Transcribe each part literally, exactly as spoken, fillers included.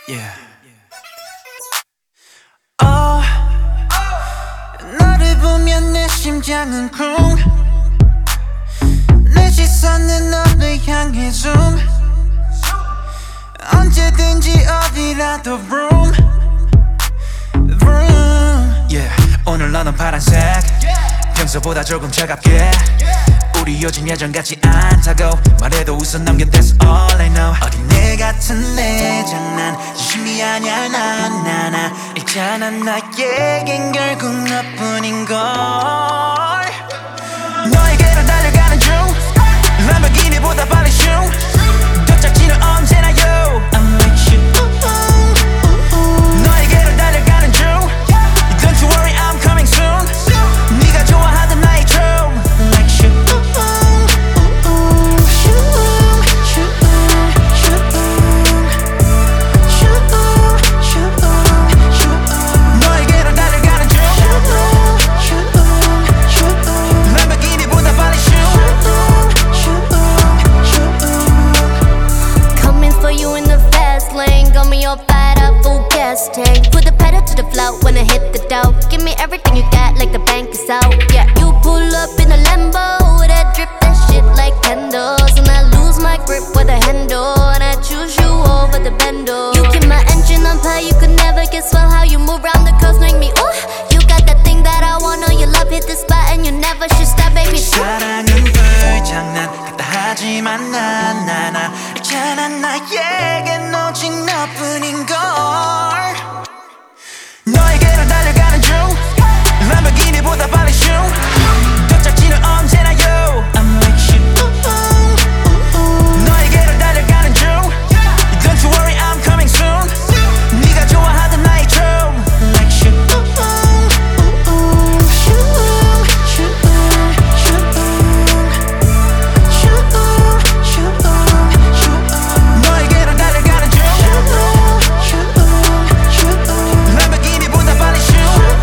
Yeah. Oh, 너를 보면 내 심장은 쿵. 내 시선은 너를 향해 zoom. 언제든지 어디라도 vroom vroom. Yeah. 오늘 너는 파란색, 평소보다 조금 차갑게. 우리 요즘 예전같지 않다고 말해도 웃어 넘겨 that's all I know. 어린애 같은 내 장난 진심이 아냐 난 나나. 있잖아 나에겐 결국 너뿐인걸. 너에게로 달려가는 중 람보르기니보다 빨리 슝. 도착지는 언제나 yo I'm with you. 너에게로 달려가는 중 Don't you worry I'm coming soon. 네가 좋아하던 나의 춤 Like you. 너에게로 달려가는 중 람보르기니보다 빨리 슝. Coming for you in the fast lane, got me all fired up, full gas tank. Put the pedal to the floor when I hit the dough. Give me everything you got, like the bank is out. Yeah, you pull up in a Lambo, that drip that shit like candles, and I lose my grip with the handle, and I choose you over the bando. You keep my engine on fire, you could never guess well how you move round the curves, make me ooh. You got that thing that I want, know your love hit the spot, and you never should stop, baby. 사랑은 불장난 같다 하지만 난 나나. 있잖아 나에겐 오직 너뿐인걸. 너에게로 달려가는 중 람보르기니보다 빨리 슝. 도착지는 언제나 yo I'm with you. 너에게로 달려가는 중 Don't you worry I'm coming soon. 네가 좋아하던 나의 춤 Like you. 너에게로 달려가는 중 람보르기니보다 빨리 슝.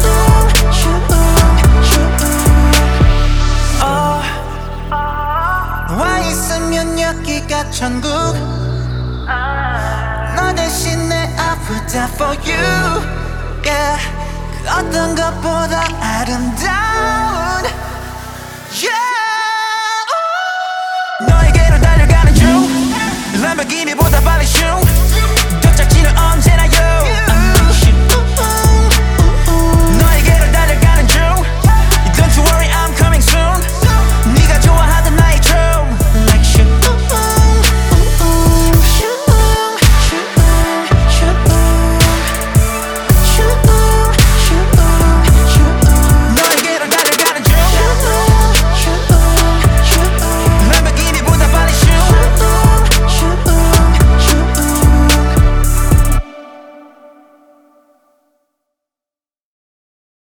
Oh, 너와 있으면 여기가 천국. 너 대신 내 아프다 for you. Yeah, 그 어떤 것보다 아름다운. Yeah. 너에게로 달려가는 중 람보르기니보다